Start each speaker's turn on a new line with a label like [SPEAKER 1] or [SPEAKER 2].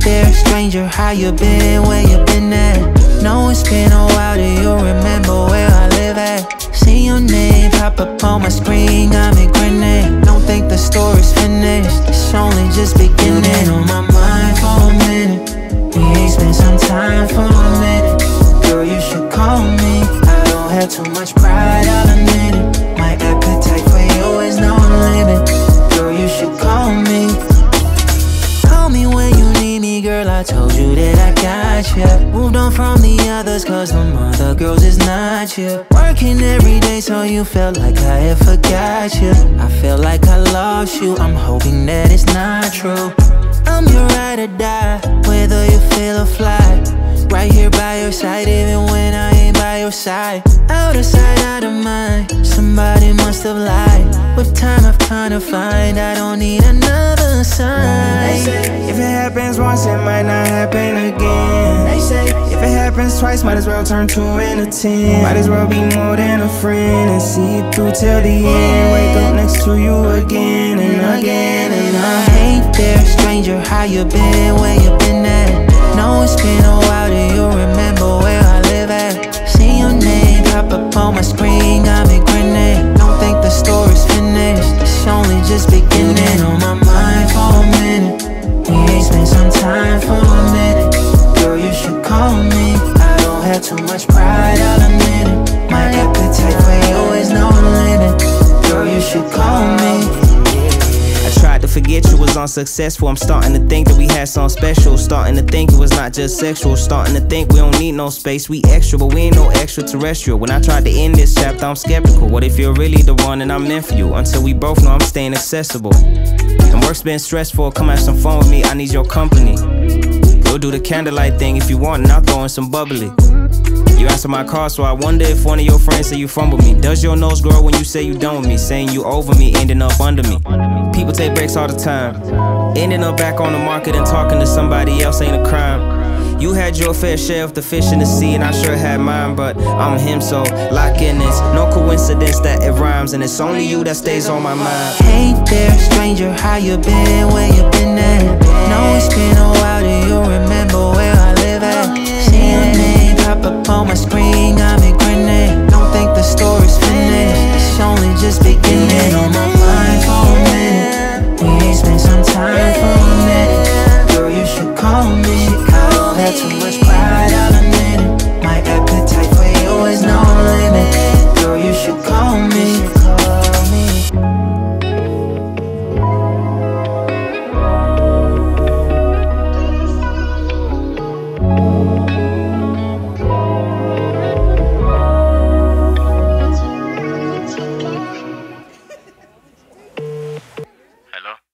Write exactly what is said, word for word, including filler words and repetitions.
[SPEAKER 1] there, stranger, how you been, where you been at? Know it's been a while, do you remember where I live at? See your name pop up on my screen, got me grinning. Don't think the story's finished, it's only just beginning. Been on my mind for a minute, we ain't spent some time for a minute. Girl, you should call me, I don't have too much pride, I'll admit it. My appetite for you is no limit. Girl, you should call me. Call me when you need me, girl, I told you that I got you. Moved on from the others, cause them other girls is not you. Working every day so you felt like I had forgot you. I feel like I lost you, I'm hoping that it's not true. I'm your ride or die, whether you feel or fly. Right here by your side, even when I ain't by your side. Out of sight, out of mind, somebody must have lied. With time I've come to find I don't need another sign.
[SPEAKER 2] They say if it happens once, it might not happen again. They say if it happens twice, might as well turn two into ten. Might as well be more than a friend and see it through till the end. Wake up next to you again and again and
[SPEAKER 1] I
[SPEAKER 2] again.
[SPEAKER 1] ain't there, stranger, how you been, where you been at? Know it's been a while, do you remember where I live at? See your name pop up on my screen, got me grinning. Don't think the story's finished, it's only just beginning. Been on my mind for a minute, we ain't spent some time for a minute. Girl, you should call me, I don't have too much pride, I'll admit it. My appetite for you is no limit. Girl, you should call me.
[SPEAKER 2] I tried to forget you was unsuccessful. I'm starting to think that we had something special. Starting to think it was not just sexual. Starting to think we don't need no space. We extra, but we ain't no extraterrestrial. When I tried to end this chapter, I'm skeptical. What if you're really the one and I'm meant for you? Until we both know I'm staying accessible. And work's been stressful. Come have some fun with me, I need your company. We'll do the candlelight thing if you want, and I'll throw in some bubbly. You answer my call, so I wonder if one of your friends say you fumble me. Does your nose grow when you say you done with me? Saying you over me, ending up under me. People take breaks all the time. Ending up back on the market and talking to somebody else ain't a crime. You had your fair share of the fish in the sea, and I sure had mine, but I'm him, so lock in. It's no coincidence that it rhymes, and it's only you that stays on my mind.
[SPEAKER 1] Hey there, stranger, how you been, where you been at? Know it's been a while, do you remember where I live at? See your name pop up on my screen, got me grinning. Don't think the story's finished, it's only just beginning. On my mind for a minute, we ain't spent some time for a minute. Girl, you should call me, I don't have too much